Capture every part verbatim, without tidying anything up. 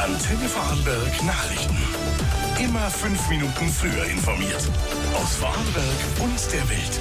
Antenne Vorarlberg Nachrichten. Immer fünf Minuten früher informiert. Aus Vorarlberg und der Welt.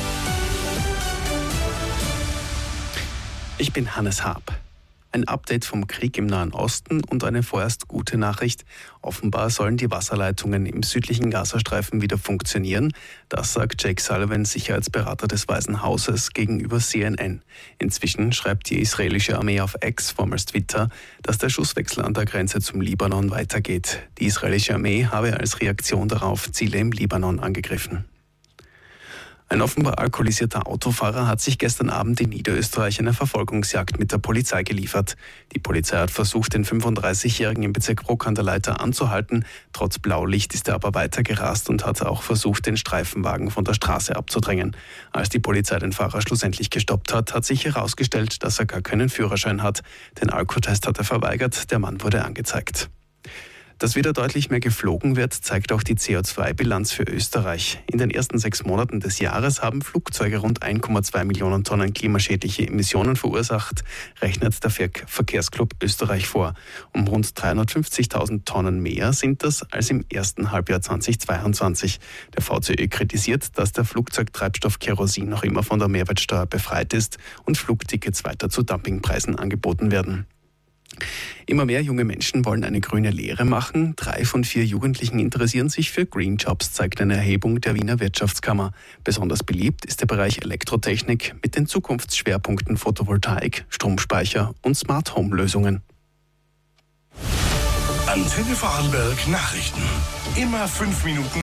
Ich bin Hannes Haab. Ein Update vom Krieg im Nahen Osten und eine vorerst gute Nachricht. Offenbar sollen die Wasserleitungen im südlichen Gazastreifen wieder funktionieren. Das sagt Jake Sullivan, Sicherheitsberater des Weißen Hauses, gegenüber C N N. Inzwischen schreibt die israelische Armee auf X, vormals Twitter, dass der Schusswechsel an der Grenze zum Libanon weitergeht. Die israelische Armee habe als Reaktion darauf Ziele im Libanon angegriffen. Ein offenbar alkoholisierter Autofahrer hat sich gestern Abend in Niederösterreich einer Verfolgungsjagd mit der Polizei geliefert. Die Polizei hat versucht, den fünfunddreißigjährigen im Bezirk Bruck an der Leiter anzuhalten. Trotz Blaulicht ist er aber weiter gerast und hat auch versucht, den Streifenwagen von der Straße abzudrängen. Als die Polizei den Fahrer schlussendlich gestoppt hat, hat sich herausgestellt, dass er gar keinen Führerschein hat. Den Alkotest hat er verweigert, der Mann wurde angezeigt. Dass wieder deutlich mehr geflogen wird, zeigt auch die C O zwei Bilanz für Österreich. In den ersten sechs Monaten des Jahres haben Flugzeuge rund eins Komma zwei Millionen Tonnen klimaschädliche Emissionen verursacht, rechnet der Verkehrsclub Österreich vor. Um rund dreihundertfünfzigtausend Tonnen mehr sind das als im ersten Halbjahr zweitausendzweiundzwanzig. Der V C Ö kritisiert, dass der Flugzeugtreibstoff Kerosin noch immer von der Mehrwertsteuer befreit ist und Flugtickets weiter zu Dumpingpreisen angeboten werden. Immer mehr junge Menschen wollen eine grüne Lehre machen. Drei von vier Jugendlichen interessieren sich für Green Jobs, zeigt eine Erhebung der Wiener Wirtschaftskammer. Besonders beliebt ist der Bereich Elektrotechnik mit den Zukunftsschwerpunkten Photovoltaik, Stromspeicher und Smart Home Lösungen. Antenne Vorarlberg Nachrichten. Immer fünf Minuten